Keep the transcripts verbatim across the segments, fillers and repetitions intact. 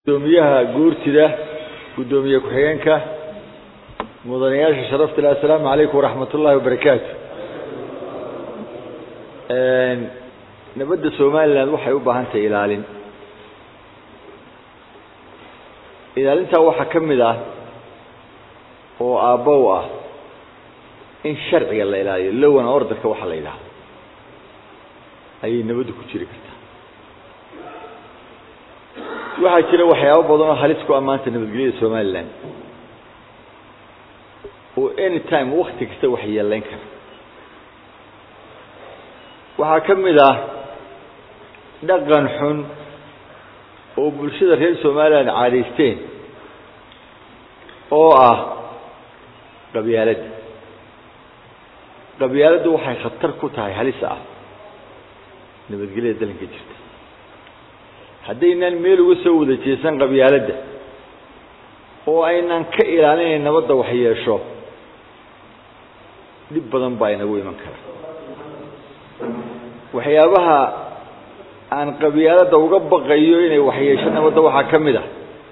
gudoomiyaha guurtida gudoomiye ku-xigeenka mudanayaasha sharafta leh assalaamu calaykum waraxmatullaahi wabarakaatu. nabadda somaliland waxay u baahan tahay ilaalin ilaalintaa waxaa ka mid ah oo aabbow ah in sharciga la ilaaliyo lowan orderka waxa la yidhaahdo ayay nabaddu ku jiri kartaa. waxaa jira waxyaabo badan oo halis ku ammaanta nabadgelyada somaliland oo anytime wakti kasta wax yeelayn kara. waxaa ka mid ah dhaqan xun oo bulshada reer somaliland caadaysteen oo ah qabyaaladda. qabyaaladdu waxay khatar ku tahay halis ah nabadgelyada dalanka jirta. haddaynaan meel uga soo wada jeesan qabyaaladda oo aynaan ka ilaalinayn nabadda wax yeesho dhib badan baa inagu iman kara. waxyaabaha aan qabyaaladda uga baqayo inay wax yeesho nabadda waxaa ka mid ah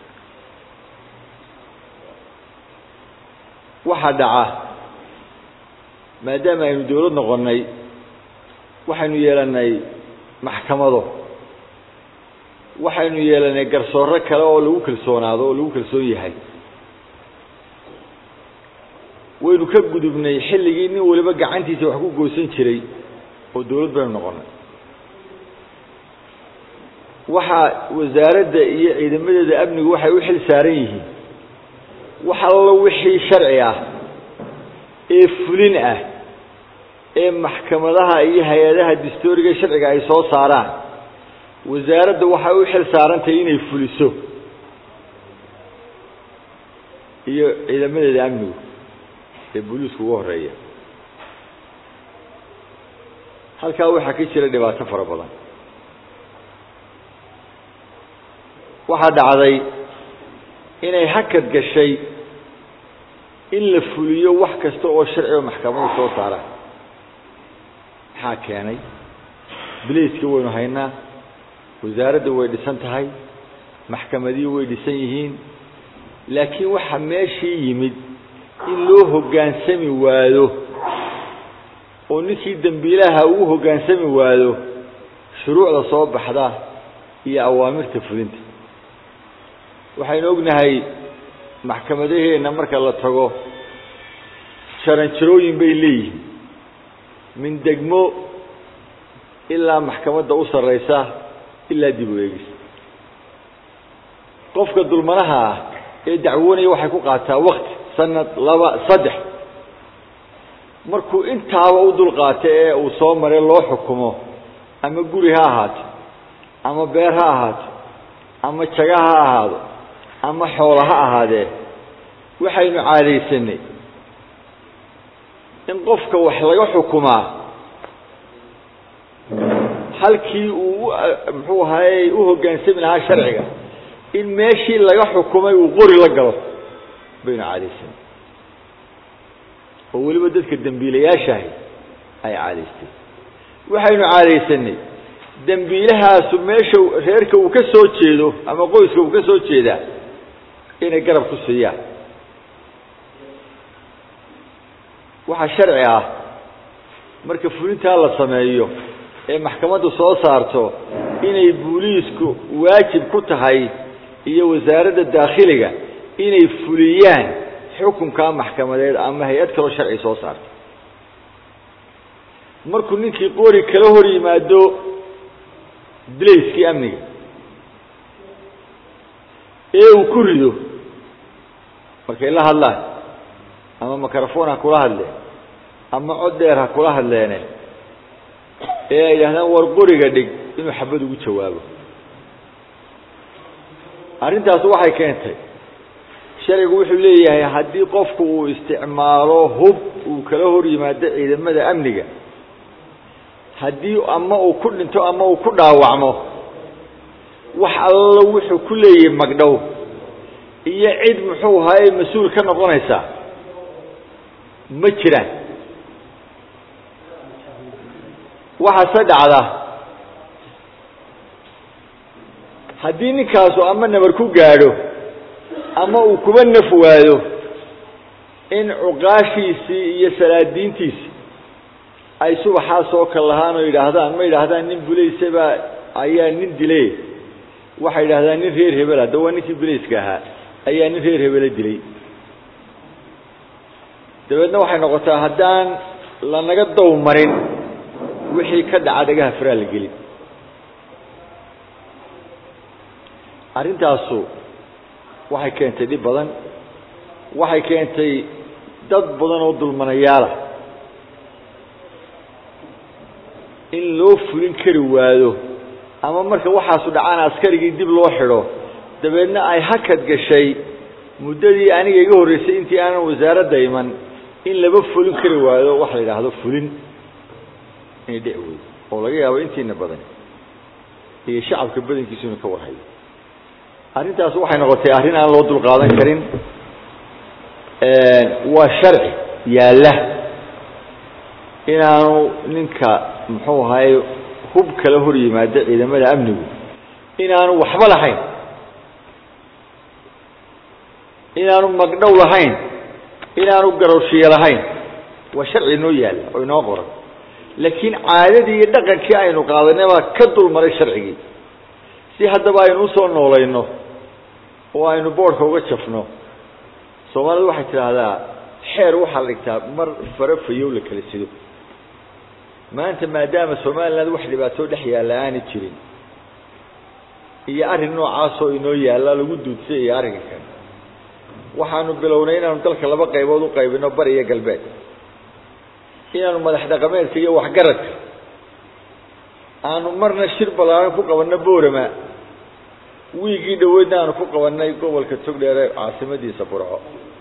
waxaa dhaca maadaama aynu dawlad noqonnay waxaynu yeelanay maxkamado, waxaynu yeelanay garsoore kale oo lagu kalsoonaado oo lagu kalsoon yahay. waynu ka gudubnay xilligii nin waliba gacantiisa wax ku goosan jiray oo dawlad baynu noqonnay. waxaa wasaaradda iyo ciidamadeeda amnigu waxay u xil saaran yihiin wax allo wixii sharci ah ee fulin ah ee maxkamadaha iyo hay-adaha dastuuriga sharciga ay soo saaraan. wasaaradda waxay u xil saarantahay inay fuliso iyo ciidamadeeda amnigu ee booliisku ugu horeeya. halkaa waxaa ka jira dhibaato fara badan. waxaa dhacday inay hakad gashay in la fuliyo wax kasta oo sharci oo maxkamadu soo saaraan. maxaa keenay? bilayska waynu haynaa, wasaaradda way dhisan tahay, maxkamadii way dhisan yihiin, laakiin waxaa meeshii yimid in loo hoggaansami waado oo ninkii dambiilaha uu hoggaansami waado shuruucda soo baxda iyo awaamirta fulinta. waxaynu ognahay maxkamadaheenna marka la tago jaranjarooyin bay leeyihiin min degmo ilaa maxkamadda u sarraysa ilaa dib u eegis. qofka dulmanaha ah ee dacwoonaya waxay ku qaataa wakti sanad laba saddex markuu intaaba u dulqaato ee uu soo maray loo xukumo ama guri ha ahaato ama beer ha ahaato ama jaga ha ahaado ama xoola ha ahaadee waxaynu caadaysanay in qofka wax laga xukumaa halkii uu muxuu ahaayey u hoggaansami lahaa sharciga in meeshii laga xukumay uu qori la galo baynu caadaysanay oo weliba dadka dambiilayaashahi ay caadaystay. waxaynu caadaysanay dambiilahaasu meesha reerka uu ka soo jeedo ama qoyska uu ka soo jeedaa inay garab ku siiyaan. waxaa sharci ah marka fulintaa la sameeyo ee maxkamaddu soo saarto inay booliisku waajib ku tahay iyo wasaaradda daakhiliga inay fuliyaan xukunkaa maxkamadeed ama hay-ad kaloo sharci soo saarto. markuu ninkii qori kala hor yimaado bilayskii amniga ee uu ku rido markay la hadlaan ama microphone ha kula hadleen ama cod dheer ha kula hadleene ee ay yidhahdaan war qoriga dhig inuu xabad ugu jawaabo. arrintaas waxay keentay sharcigu wuxuu leeyahay haddii qofku uu isticmaalo hub uu kala hor yimaado ciidamada amniga, haddii ama uu ku dhinto ama uu ku dhaawacmo wax allo wuxuu ku leeyahay magdhow iyo cid muxuu ahaayey mas-uul ka noqonaysaa ma jiraan. waxaase dhacda haddii ninkaasu ama nabar ku gaadho ama uu kuba naf waado in cuqaashiisii iyo salaadiintiisii ay subaxaa soo kal lahaan oo yidhaahdaan ma yidhaahdaan nin bulaysaba ayaa nin dilay waxay yidhaahdaan nin reer hebel hadda waa ninkii bulayska ahaa ayaa nin reer hebela dilay dabeedna waxay noqotaa haddaan lanaga dow marin wixii ka dhaca dhagaha faraa la gelin arrintaasu waxay keentay dhib badan waxay keentay dad badan oo dulmanayaala in loo fulin kari waado ama marka waxaasu dhacaan askarigii dib loo xidho dabeedna ay hakad gashay muddadii aniga iga horreysay intii aanan wasaaradda iman in laba fulin kari waado waxa la yidhaahdo fulin inay dhici weydo oo laga yaabo intiina badan iyo shacabka badankiisu inuu ka warhayo arrintaas waxay noqotay arrin aan loo dulqaadan karin waa sharci yaalla inaanu ninka muxuu ahaye hub kala hor yimaado ciidamada amnigu inaanu waxba lahayn inaanu magdhow lahayn inaanu garowshiye lahayn waa sharci inoo yaalla oo inoo qoran laakiin caadadii iyo dhaqankii aynu qaadanay baa ka dulmaray sharcigii si haddaba aynu usoo noolayno oo aynu boodhka uga jafno soomaalidu waxay tidhaahdaa xeer waxaa la dhigtaa mar fara fayow la kala sido maanta maadaama somaliland wax dhibaatoo dhex yaalla aanay jirin iyo arrin noocaasoo inoo yaalla lagu duudsay iyo arrinka kale waxaanu bilownay inaanu dalka laba qaybood u qaybino bari iyo galbeed inaanu madax dhaqameedka iyo waxgaradka aanu marna shir ballaaran ku qabanno boorama wiigii dhaweydna aanu ku qabanay gobolka togdheere caasimadiisa burco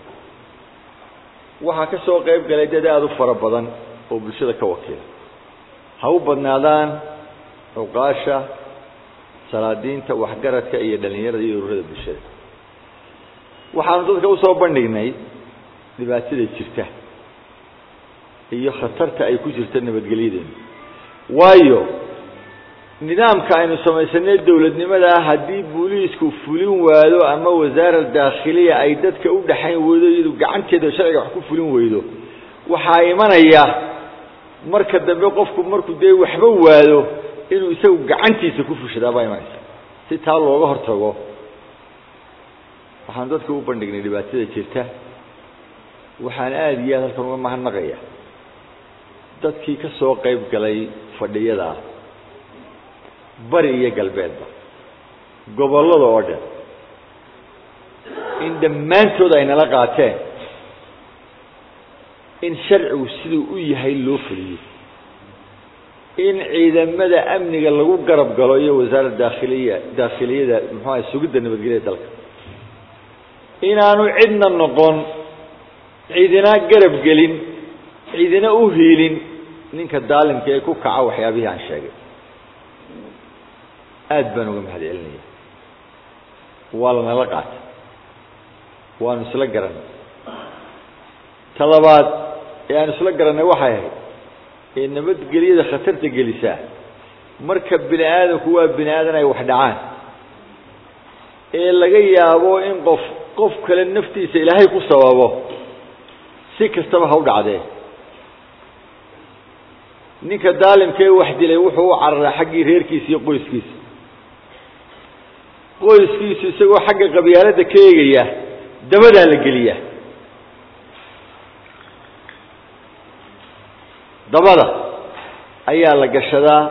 waxaa ka soo qayb galay dad aada u fara badan oo bulshada ka wakiila ha u badnaadaan cuqaasha salaadiinta waxgaradka iyo dhalinyarada iyo ururada bulshada waxaanu dadka usoo bandhignay dhibaatada jirta iyo khatarta ay ku jirta nabadgelyadeena waayo nidaamka aynu samaysanay dawladnimada haddii booliisku fulin waado ama wasaarad daakhiliya ay dadka u dhaxayn weydo iyadu gacanteeda sharciga wax ku fulin weydo waxaa imanaya marka dambe qofku markuu dee waxba waado inuu isagu gacantiisa ku fushada baa imanaysa si taa looga hortago waxaan dadka u bandhignay dhibaatada jirta waxaan aada iyo aad halkan uga mahadnaqaya dadkii ka soo qayb galay fadhiyada bari iyo galbeedba gobollada oo dhan in dhammaantood ay nala qaateen in sharcigu siduu u yahay loo fuliyo in ciidamada amniga lagu garab galo iyo wasaaradda daakhiliya daakhiliyada muxuu ahay sugidda nabadgelyada dalka inaanu cidna noqon ciidina garab gelin ciidina u hiilin ninka daalimka ee ku kaca waxyaabihii aan sheegay aada baan uga mahad celinaya waa lanala qaatay waanu isla garanay ta labaad ee aan isla garanay waxay ahayd ee nabadgelyada khatarta gelisaa marka bini aadamku waa bini aadan ay wax dhacaan ee laga yaabo in qof qof kale naftiisa ilaahay ku sababo si kastaba ha u dhacdee ninka daalimka ee wax dilay wuxuu u cararaa xaggii reerkiisa iyo qoyskiisa qoyskiisu isagoo xagga qabyaaladda ka eegaya dabadaa la geliya dabada ayaa la gashadaa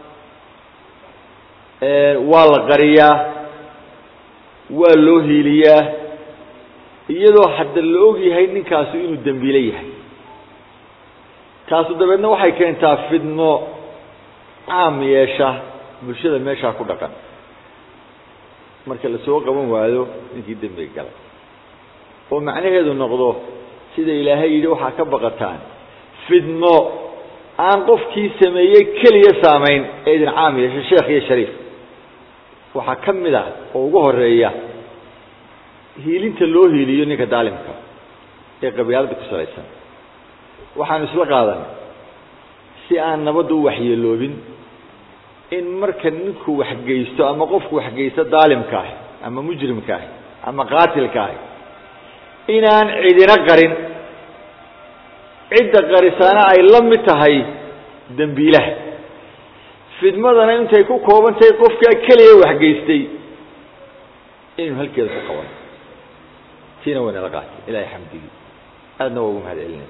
waa la qariyaa waa loo hiiliyaa iyadoo hadda la og yahay ninkaasu inuu dembiile yahay taasu dabeedna waxay keentaa fidno caam yeesha bulshada meeshaa ku dhaqan marka la soo qaban waayo ninkii dembiga galay oo macnaheedu noqdo sida ilaahay yidhi waxaa ka baqataan fidno aan qofkii sameeyey keliya saamayn ee idin caam yeesha sheekh iyo shariif waxaa ka mid ah oo ugu horeeya hiilinta loo hiiliyo ninka daalimka ee qabyaaladda ku salaysan waxaanu isla qaadanay si aan nabadda u waxyeeloobin in marka ninku wax geysto ama qofku wax geysto daalimka ah ama mujrimka ah ama qaatilka ah inaan cidina qarin cidda qarisana ay la mid tahay dambiilaha fidmadana intay ku koobantay qofka kaliya wax geystay inuu halkeeda ku qaban tina wana la qaatay ilaahay xamdigi aadna ugu mahad celinay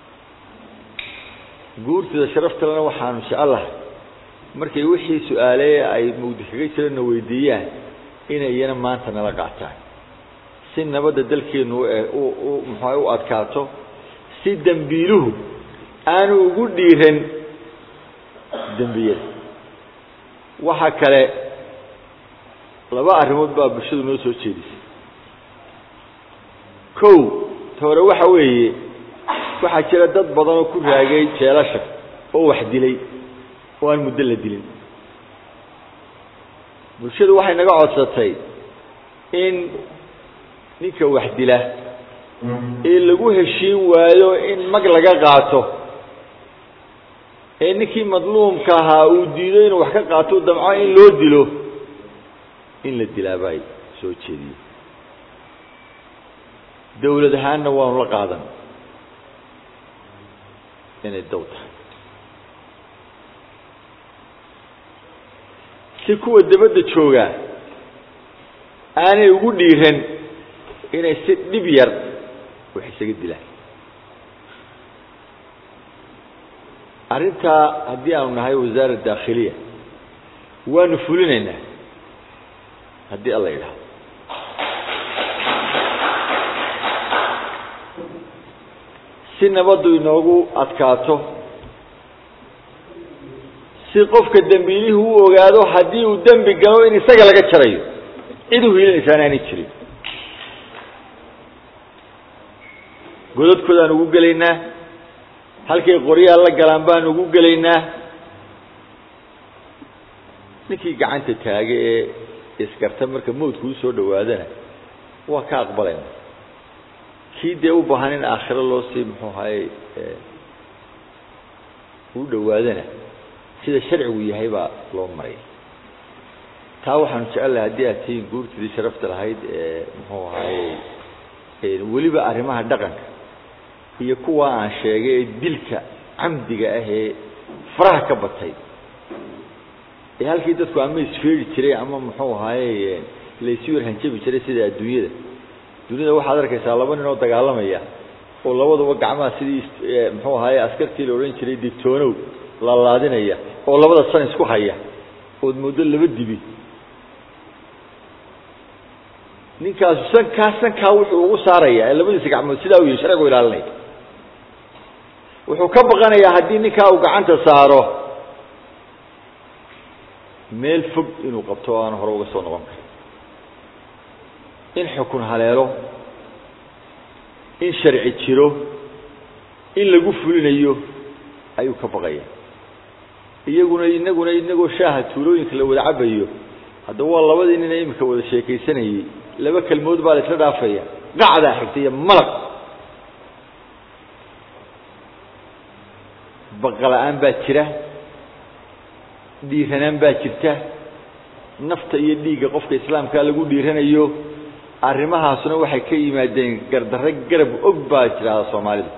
guurtida sharaftalana waxaan insha Allah markay wixii su'aalay ay mowdi kaga jireen weydiiyaan inay iyana maanta nala qaataan si nabadda dalkeenu oo maxay u adkaato si dambiiluhu aanu ugu dhiiran dambiyada waxa kale laba arrimood baa bulshadu noo soo jeedisay kow toore waxa weeye waxa jira dad badan oo ku raagay jeelasha oo wax dilay oo aan muddo la dilin bulshadu waxay naga codsatay in ninka wax dila ee lagu heshiin waayo in mag laga qaato ee ninkii madluumka ahaa uu diiday inuu wax ka qaato damco in loo dilo in la dilaabay soo jeediyay dawlad ahaanna waan la qaadan inay dawta si kuwa dibadda jooga aanay ugu dhiiran inay si dhib yar wax isaga dilaan arinta haddii aanu nahay wasaaradda daakhiliya waanu fulinaynaa haddii alla yidhaahdo si nabaddu inoogu adkaato si qofka dambiilihu u ogaado haddii uu dembi galo in isaga laga jarayo cid u hiilinaysaana aanay jirin godadkoodaan ugu gelaynaa halkay qoryaha la galaan baan ugu gelaynaa ninkii gacanta taagay ee iskarta marka mawdku u soo dhawaadana waa ka aqbalayna kii dee u baahan in aakhiro loo sii muxuu ahaye u dhawaadana sida sharcigu yahay baa loo maray taa waxaan jecelahay haddii aad tihiin guurtidii sharafta lahayd ee muxuu ahaye weliba arrimaha dhaqanka iyo kuwa aan sheegay ee dilka camdiga ah ee faraha ka batay ee halkii dadku ama isfeeri jiray ama muxuu ahaye la isu hanjabi jiray sida adduunyada dunida waxaad arkaysaa laba nin oo dagaalamaya oo labaduba gacmaha sidii muxuu ahaye askartii la oran jiray digtoonow la laadinaya oo labada san isku haya oo muddo laba dibi ninkaas san ka san ka wuxuu ugu saaraya labadiisa gacmood sidaa uu sharcigu ilaalinay wuxuu ka baqanayaa haddii ninka uu gacanta saaro meel fog inuu qabto aan hore uga soo noqon karin in xukun haleelo in sharci jiro in lagu fulinayo ayuu ka baqaya iyaguna inaguna inagoo shaaha tuulooyinka la wada cabayo hadda waa labadii nin ay imika wada sheekaysanayay laba kalmood baa la isla dhaafaya qacda xigtay malaq baqalaan baa jira dhiiranaan baa jirta nafta iyo dhiigga qofka islaamka lagu dhiiranayo arrimahaasuna waxay ka yimaadeen gardarre garab og baa jira Soomaalidu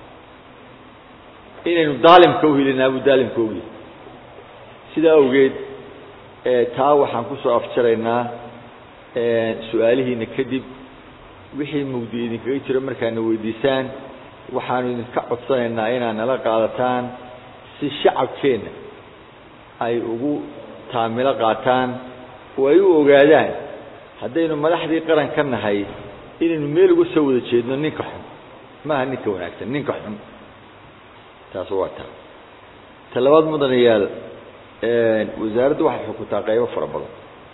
inaynu daalimka u helinaa bu daalimka ogi sida awgeed ee taa waxaan ku soo afjaraynaa ee su'aalihiina kadib wixii mugdi idinkaga jira markaana weydiisaan waxaanu idinka codsanaynaa inaad nala qaadataan si shacabkeena ay ugu taamilo qaataan oo ay u ogaadaan haddaynu madaxdii qaran ka nahay inaynu meel uga soo wada jeedno ninka xun maaha ninka wanaagsan ninka xun taas waa taa talabaad mudanayaal ee wasaaraddu waxay xukuntaa qaybo fara badan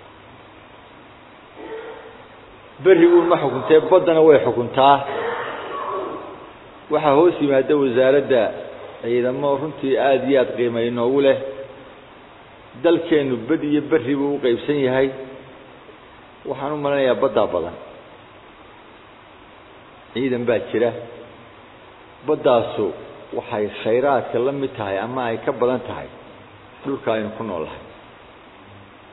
berigu ma xukuntee badana way xukuntaa waxa hoos yimaada wasaaradda ciidamo runtii aad iyo aad qiimo inoogu leh dalkeenu bad iyo bari buu u qaybsan yahay waxaan u maleynayaa badda badan ciidan baa jira baddaasu waxay khayraadka la mid tahay ama ay ka badan tahay dhulka aynu ku noolahay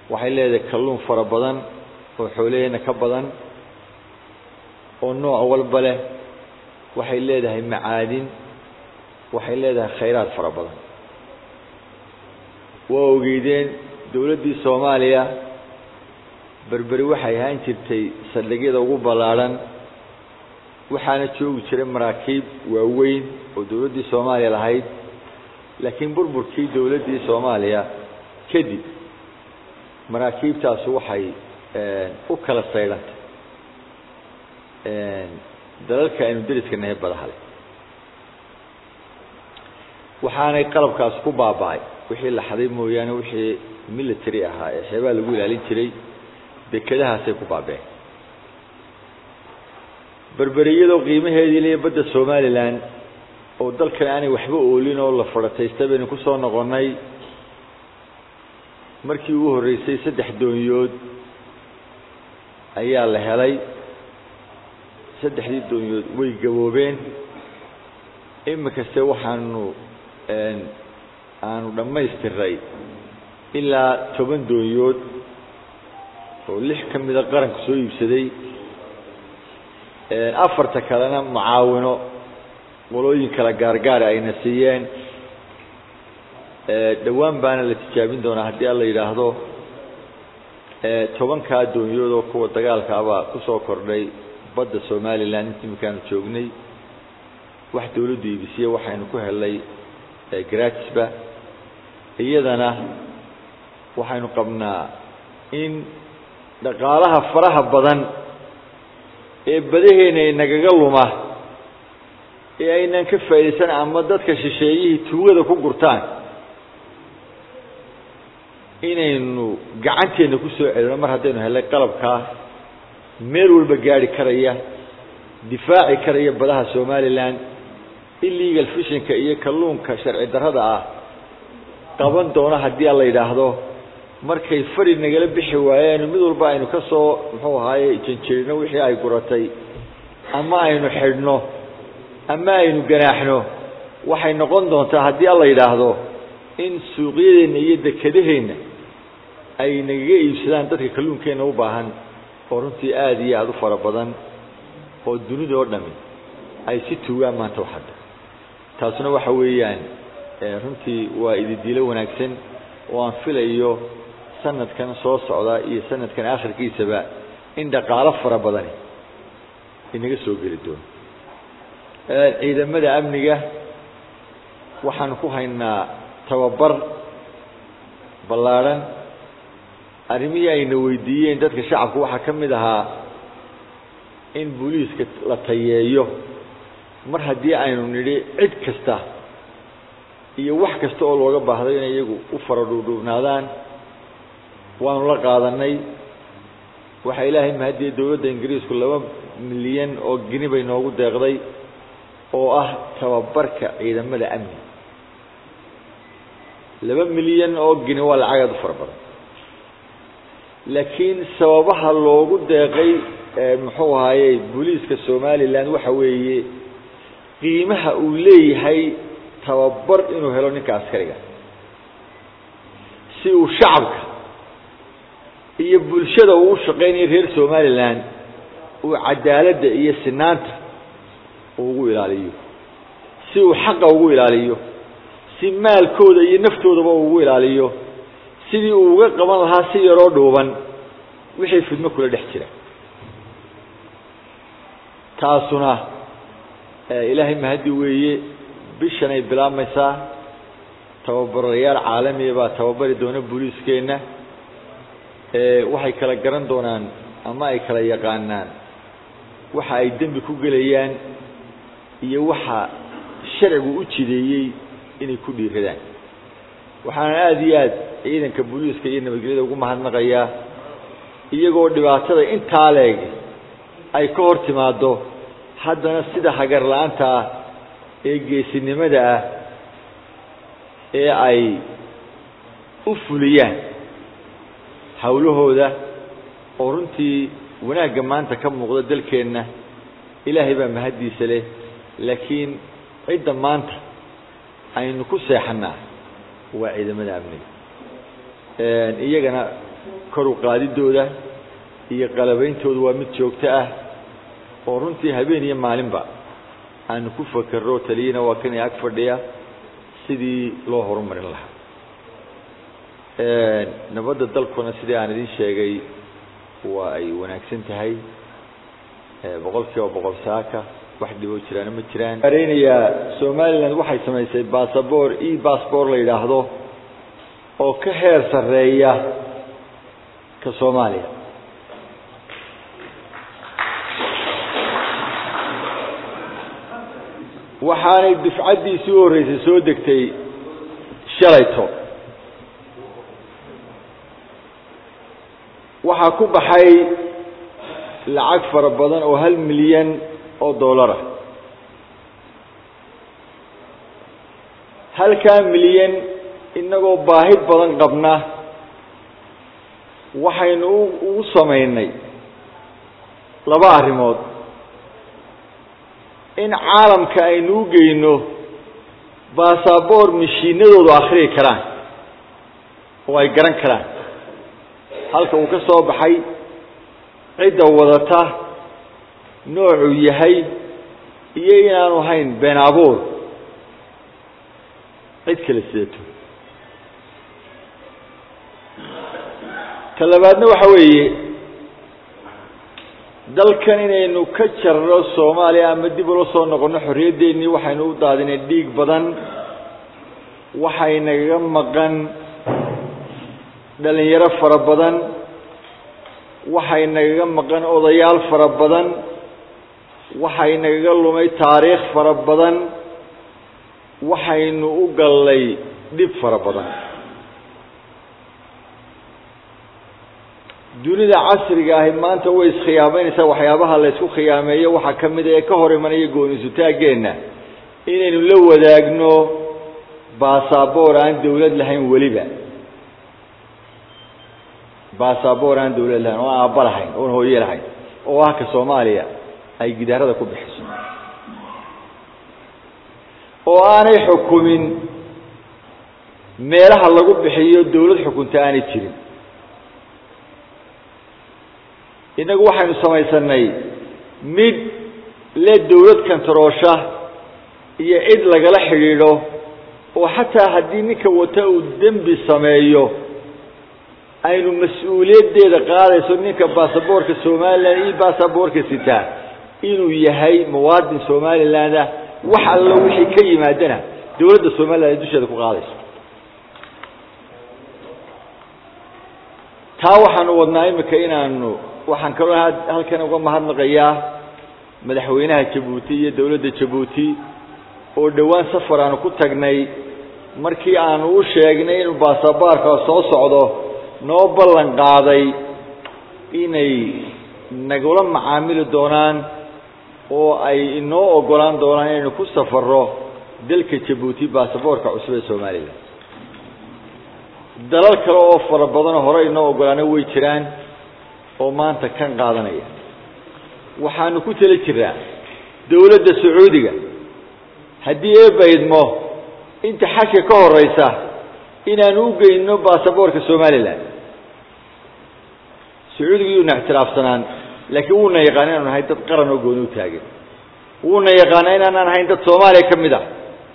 waxay leedahay kalluun fara badan oo xoolaheena ka badan oo nooc walba leh waxay leedahay macaadin waxay leedahay khayraad fara badan waa ogeydeen dawladdii Soomaaliya berberi waxay ahaan jirtay saldhigyada ugu ballaaran waxaana joogi jiray maraakiib waaweyn oo dawladdii Soomaaliya lahayd laakiin burburkii dawladdii Soomaaliya kadib maraakiibtaas waxay u kala saydhantay dalalka aynu dariska nahay badaha waxaanay qalabkaas ku baaba'ay wixii la xaday mooyaane wixii military ahaa ee xeebaa lagu ilaalin jiray dekadahaasay ku baabeen berberiyadoo qiimaheedii leeyahay badda Somaliland oo dalkan aanay waxba oolin oo la fadhataystay baynu ku soo noqonay markii ugu horeysay saddex doonyood ayaa la helay saddexdii doonyood way gaboobeen imika waxaanu een aanu dhamaystiray ilaa toban doonyood oo lix kamida qaranka soo iibsaday ee afarta kalena mucaawino qolooyin kala gaargaar ayna siiyeen ee dhawaan baana la tijaabin doonaa haddii alla yiraahdo ee tobanka doonyood oo kuwa dagaalka aba ku soo kordhay badda Somaliland intii markaan joognay wax dawladdu iibisay waxaynu ku helay gratisba iyadana waxaynu qabnaa in dhaqaalaha faraha badan ee badaheena nagaga luma ee aynan ka faa'iideysan ama dadka shisheeyihii tuugada ku gurtaan inaynu gacanteena ku soo celino mar haddaynu helay qalabka meel walba gaari karaya difaaci karaya badaha Somaliland illegal fishing iyo kalluunka sharci darrada ah qaban doona haddii la yiraahdo markay fari nagala bixi waayeen mid walba aynu ka soo muxuu ahaayay jinjeerno wixii ay guratay ama aynu xidhno ama aynu ganaaxno waxay noqon doontaa haddii la yiraahdo in suuqyadeena iyo dekadaheena ay naga iibsadaan dadka kalluunkeena u baahan oo runtii aad iyo aad u fara badan oo dunida oo dhami ay si tuugaan maanta waxda taasuna waxa weeyaan runtii waa ididiilo wanaagsan oo aan filayo sanadkan soo socda iyo sanadkan aakhirkiisaba in dhaqaale fara badan inaga soo gali doono ee ciidamada amniga waxaan ku haynaa tababar ballaaran arrimihii ayna weydiiyeen dadka shacabku waxa ka mid ahaa in booliiska la tayeeyo mar haddii aynu nidhi cid kasta iyo wax kasta oo looga baahdo in iyagu u faradhuudhuubnaadaan waanu la qaadanay waxa ilaahay mahadiyay dawladda Ingiriisku laba milyan oo gini bay noogu deeqday oo ah tababarka ciidamada amni laba milyan oo gini waa lacag aad u fara badan laakiin sababaha loogu deeqay muxuu ahaayay booliiska Somaliland waxa weeye qiimaha uu leeyahay tababar inuu helo ninka askariga si uu shacabka iyo bulshada uu shaqeynay reer Somaliland uu cadaaladda iyo sinaanta ugu ilaaliyo si uu xaq ugu ilaaliyo si maalkooda iyo naftoodaba ugu ilaaliyo sidii uu uga qaban lahaa si yaroo dhuuban wixii fidmo kula dhex jira taasuna ilaahay mahadi weeye bishan ay bilaabmaysaa tababarayaal caalami ah tababari doona booliiskeena ee waxay kala garan doonaan ama ay kala yaqaanaan waxa ay dambi ku galayaan iyo waxa sharcigu u jideeyay inay ku dhiiradaan waxaan aad iyo aad ciidanka booliiska iyo nabadgelyada ugu mahadnaqayaa iyagoo dhibaatada intaa leeg ay ka hor timaado haddana sida hagar la'aanta ee geesinimada ah ee ay u fuliyaan hawlahooda oo runtii wanaagga maanta ka muuqda dalkeenna ilaahay baa mahadiisa leh laakiin cidda maanta aynu ku seexanaa waa ciidamada amniga iyagana kor u qaadidooda iyo qalabeyntooda waa mid joogto ah oo runtii habeen iyo maalinba aan ku fakaro taliyina waa kan ag fadhiya sidii loo horumarin lahaa ee nabadda dalkuna sidii aan idin sheegay waa ay wanaagsan tahay ee boqolkiiba boqol saaka wax dhibo jiraan ma jiraan areynaya Soomaaliland waxay sameysay passport e passport la yiraahdo oo ka heer sareeya ka Soomaaliya waxaanay dufcadiisii u horeysay soo degtay shalayto waxa ku baxay lacag fara badan oo hal milyan oo dollar ah halka milyan inagoo baahi badan qabna waxaynu u sameeynay laba arimood in caalamka aynu geeyno passport mishiinadoodu akhriye karaan oo ay garan karaan halka uu ka soo baxay cid wadata noocu yahay iyo inaanu hayn been abuur cid kale sidato talabaadna waxa weeye dalkan inaynu ka jarro Soomaaliya ama dib u soo noqono xorriyadeennii waxaynu u daadinay dhiig badan waxaynaga maqan dhalinyaro fara badan waxaynaga maqan odayaal fara badan waxaynaga lumay taariikh fara badan waxaynu u galay dib fara badan dunida casriga ah maanta way iskhiyaameynaysaa waxyaabaha la isku khiyaameeyo waxa kamid ah ka hor imanaya goonisu taageena inaynu la wadaagno passport aan dawlad lahayn waliba passport aan dawlad lahayn oo aan balahayn oo hooyo lahayn oo ah ka Soomaaliya ay gidaarada ku bixiso oo aanay xukumin meelaha lagu bixiyo dawlad xukunta aanay jirin inagu waxaynu samaysanay mid la dawlad kantaroosha iyo cid lagala xiriiro oo xataa haddii ninka wata uu dambi sameeyo aynu mas'uuliyadeeda qaadayso ninka passportka Soomaaliland iyo passportka sita inuu yahay muwaadin Soomaaliland wax alla wixii ka yimaadana dawladda Soomaaliland dusheeda ku qaadayso taa waxaanu wadnaa imika inaanu waxaan kaloo halkan uga mahadnaqayaa madaxweynaha Djibouti iyo dawladda Djibouti oo dhawaan safar aanu ku tagnay markii aanu u sheegnay in passportka soo socdo noo ballan qaaday inay nagula macaamil doonaan oo ay inoo ogolaan doonaan inaynu ku safaro dalka Djibouti passportka cusub ee Soomaaliya dalal kale oo fara badan hore inoo ogolaanay way jiraan oo maanta kan qaadanaya waxaanu ku tali jiraa dawladda Sacuudiga haddii ay baydmo inta xashka ka horeysa inaanu u geeyno passportka Soomaaliland Sacuudiga uu naxtiraafsanaan laakiin uu yaqaan inaan nahay dad qaran oo gooni u taagan uu yaqaan inaan nahay dad Soomaaliya kamid ah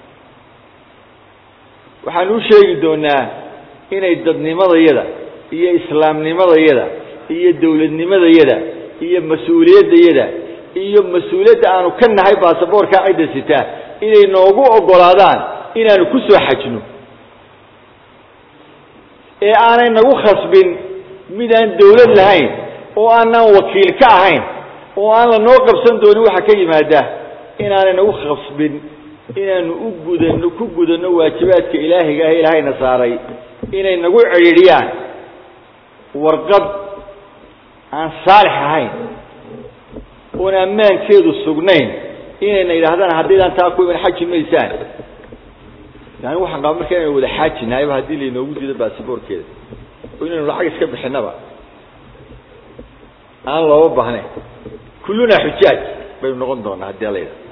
waxaanu sheegi doonaa inay dadnimadayada iyo islaamnimadayada iyo dawladnimadayada iyo mas'uuliyadayada iyo mas'uuliyadda aanu ka nahay passportka cid sita inay noogu ogolaadaan inaanu ku soo xajno ee aanay nagu khasbin midaan dawlad lahayn oo aanan wakiil ka ahayn oo aan la noo qabsan doonin waxa ka yimaada inaanay nagu khasbin inaanu u gudano ku gudano waajibaadka ilaahiga ah ilaahayna saaray inay nagu ciriiriyaan warqad aan saalix ahayn oo ammaankeedu sugnayn inayna yiraahdaan hadii taa ku iman xaji meysaan yani waxaan qaab markay wada xaajinahay hadii la inoogu diido passportkeeda oo inaynu lacag iska bixinaba aan loo baahnay kulluna xujaaj bay noqon doonaa hadii la yiraahdo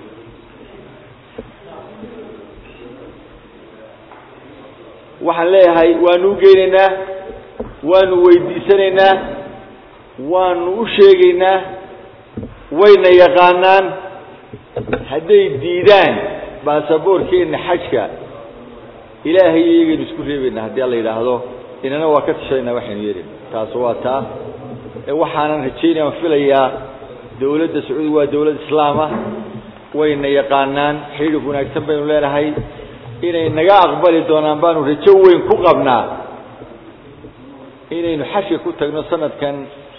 waxaan leeyahay waanu geeynaa waanu weydiisanaynaa waanu u sheegaynaa wayna yaqaanaan hadday diidaan baasaboorkeena xajka ilaahay iyagaynu isku reebaynaa haddii alla yidhaahdo inana waa ka tashanayna waxaynu yeelin taas waa taa waxaanan rajaynaya aan filayaa dawladda sacuudi waa dawlad islaam ah wayna yaqaanaan xiriir wanaagsan baynu leenahay inay naga aqbali doonaan baanu rajo weyn ku qabnaa inaynu xajka ku tagno sanadkan